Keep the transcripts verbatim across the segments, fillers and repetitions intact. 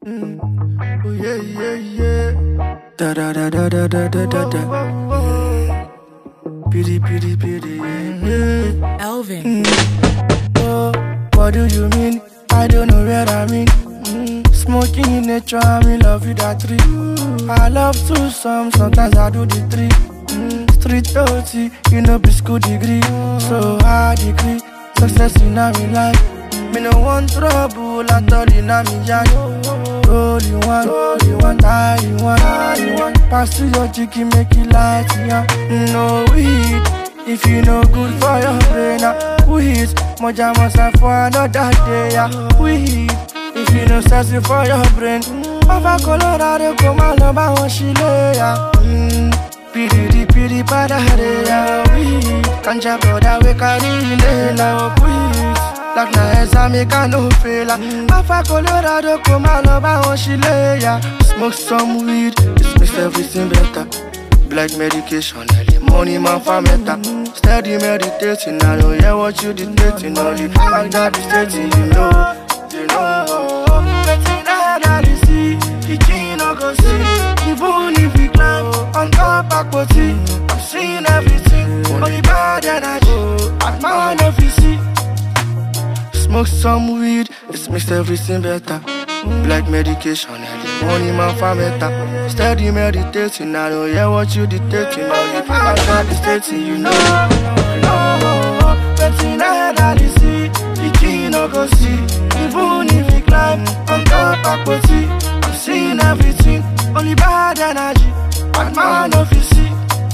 Mm. Oh yeah, yeah, yeah. Da da da da da da da da da. Pity, pity, pity. Yeah. Elvin. Mm. Oh, what do you mean? I don't know where I mean. Mm. Smoking in nature, I'm in love with that tree. I love to some, sometimes I do the three. Mm. Street thirty, you know, be school degree. So high degree, success in my life. Me no want trouble at all in my yard. Roll you want, roll you want, tie you want, tie you want. Pass to your chicken, make it light, yeah. No weed, if you no good for your brain, uh. Weed, moja must have for another day, yeah. Weed, if you no sassy for your brain. Papa Colorado, come on, about one she lay, yeah. Piri piri padare, yeah. Weed, kanja brother, we carry in the love, weed. Like na esa make I no fail. Papa Colorado come all over on she lay. Smoke some weed, it makes everything better. Black medication, early money man for meta. Steady meditating, I don't hear what you dictating. Only fact that is stating, you know, you know. Betting that I see, the king no go see. Even if we climb on top of Poti, I'm seeing everything. Only bad energy, at my no see. Smoke some weed, it makes everything better. Black medication, early money man for meta. Steady meditating, I don't hear what you dictating. Only fact that is stating, you know, you know. Betting that I see, the king no go see. Even if we climb on top of Poti, I'm seeing everything. Only bad energy, but man no see.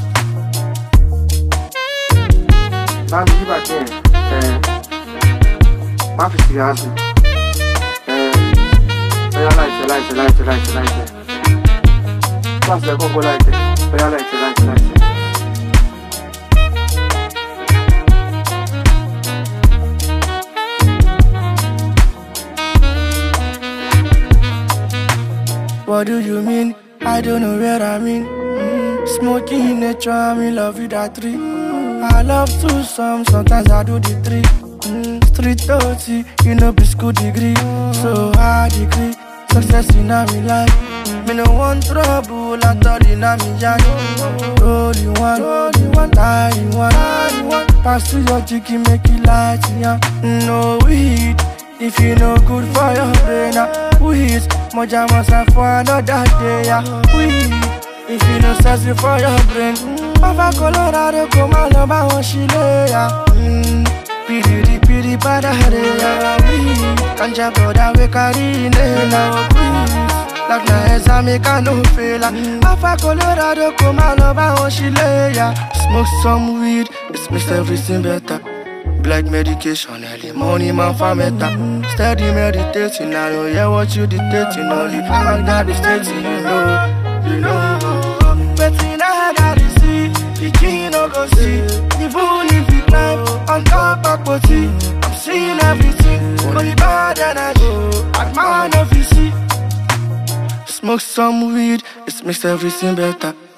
Mami, you back there. Ma fi siyasi. Eh, oya light, light, light, light, light. Pass the go light. Oya light, light, light. What do you mean? I don't know where I mean. Mm. Smoking in nature, I'm in love with that tree. I love to some, sometimes I do the three. Mm. Street thirty, you know, be school degree. So high degree, success in my life. Me no want trouble at all in my yard. Roll you want, roll you want, tie you want, tie you want. Pass to your chicken, make it light, yeah. No weed, if you no good for your brain, uh. Weed, moja must have for another day, yeah. Weed, if you no sassy for your brain. Papa Colorado, come all about one she lay, yeah. Piri piri padare, yeah. Weed, kanja brother, we carry in the love, weed. Like na esa make I no fail. Papa Colorado, come all about one she lay, yeah. Smoke some weed, it makes everything better. Black medication, early money man for meta. Steady meditating, I don't hear what you dictating. Only fact that is stating, you know, you know. Betting that I see, the king no go see. Even if we climb on top of Poti, I'm seeing everything. Only bad energy, at my no see. Smoke some weed, it makes everything better.